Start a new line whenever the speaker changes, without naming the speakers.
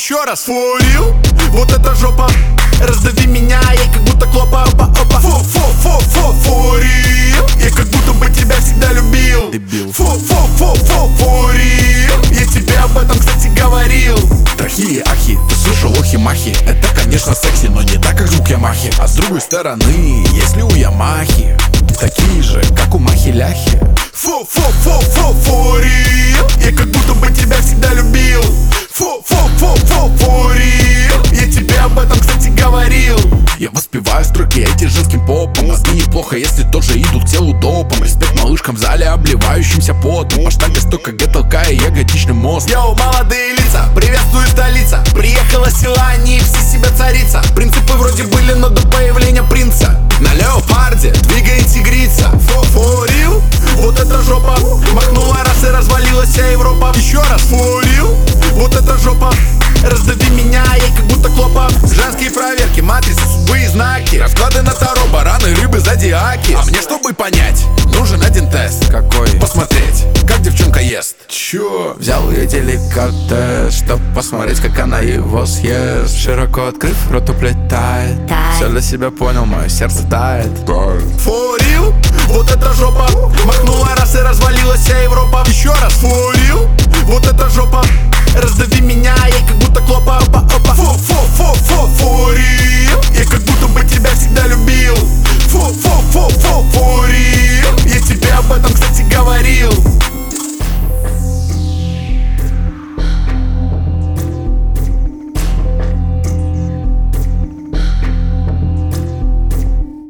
Еще раз. Фурил, вот эта жопа. Раздави меня, я как будто клопа. Опа, опа. Фурил, я как будто бы тебя всегда любил.
Дебил.
Фурил, я тебе об этом, кстати, говорил.
Трахи, ахи, ты слышал охи-махи? Это, конечно, секси, но не так, как звук Ямахи. А с другой стороны, если у Ямахи такие же, как у Махи-ляхи.
Фурил, я как будто бы тебя всегда любил. Фурил, я тебе об этом, кстати, говорил.
Я воспеваю строки эти женским попом. Мозги неплохо, если тоже идут к телу допом. Респект малышкам в зале, обливающимся потом. По штанге столько толкая ягодичный мост.
Йоу, молодые лица, приветствую столица. Приехала села, они все себя царица. Принципы вроде были, но до появления принца на леопарде двигает тигрица. Фурил, вот эта жопа. Махнула раз и развалилась вся Европа. Еще раз. Фурил, вот эта жопа. Раздави меня, я как будто клопа. Женские проверки, матрицы, судьбы и знаки. Расклады на таро, бараны, рыбы, зодиаки.
А мне, чтобы понять, нужен один тест.
Какой?
Посмотреть, как девчонка ест.
Чё?
Взял ее деликатес, чтоб посмотреть, как она его съест. Широко открыв, рот уплетает. Все для себя понял, мое сердце тает.
Фурил, вот эта жопа. Махнула раз и развалилась вся Европа. Еще раз. Фурил, вот эта жопа. Раздави меня, я как будто клопа. Опа, опа.